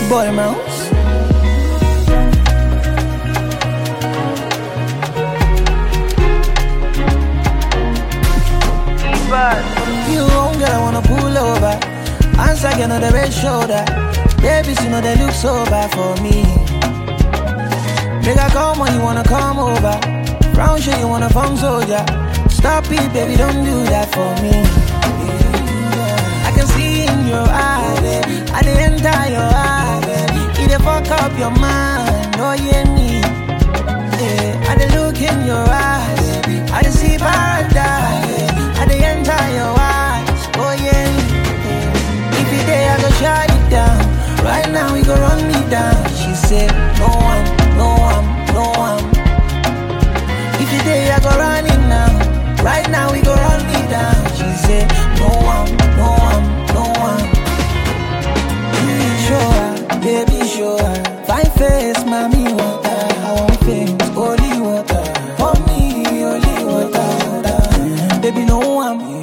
boy mouse. You won't girl, I wanna pull over. Answer, you know the red shoulder. Babies, you know they look so bad for me. Make I come when you wanna come over. Round shit, you wanna phone soldier. Stop it, baby, don't do that for me. I can see in your eyes, I dey enter your eyes. It dey fuck up your mind, oh yeah me. Yeah, I dey look in your eyes, I dey see paradise. I dey enter your eyes, oh yeah. If you there, I go shut it down. Right now we go run me down. She said, no one, no one, no one. If you there, I go run it now. Right now we go run me down. She said, no one, no one, no one. Show her, baby, show her. Fine face, mommy, water. I want face, holy water. For me, holy water. Baby, no one.